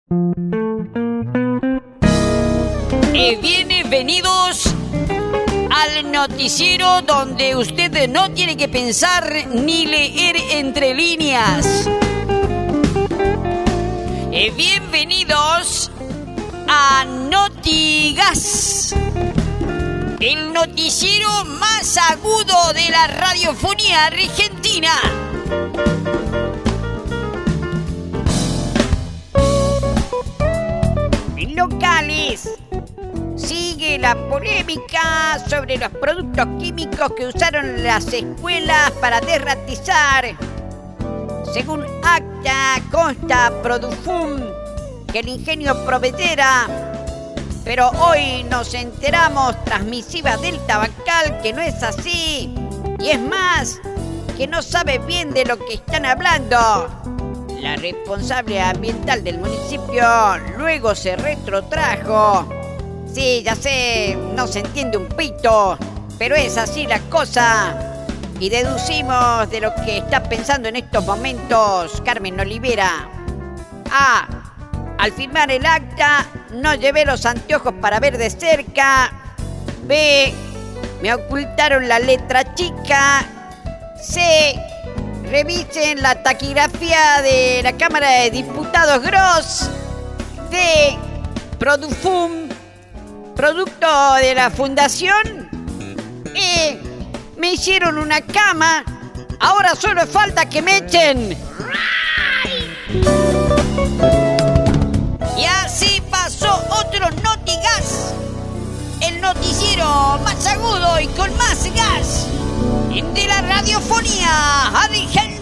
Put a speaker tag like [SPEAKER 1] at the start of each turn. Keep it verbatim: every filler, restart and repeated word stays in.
[SPEAKER 1] Eh, bienvenidos al noticiero donde usted no tiene que pensar ni leer entre líneas. Eh, bienvenidos a Notigas, el noticiero más agudo de la radiofonía argentina. En locales sigue la polémica sobre los productos químicos que usaron las escuelas para derratizar. Según acta, consta Produfum que el ingenio Provedera, pero hoy nos enteramos tras misiva del Tabacal que no es así. Y es más, que no sabe bien de lo que están hablando. La responsable ambiental del municipio luego se retrotrajo. Sí, ya sé, no se entiende un pito, pero es así la cosa. Y deducimos de lo que está pensando en estos momentos Carmen Olivera. A. Al firmar el acta, no llevé los anteojos para ver de cerca. B. Me ocultaron la letra chica. C. Revisen la taquigrafía de la Cámara de Diputados Gross. D. Produfum, producto de la fundación. E. Me hicieron una cama. Ahora solo falta que me echen. Y así pasó otro Notigas, el noticiero más agudo y con más gas de la radiofonía argentina.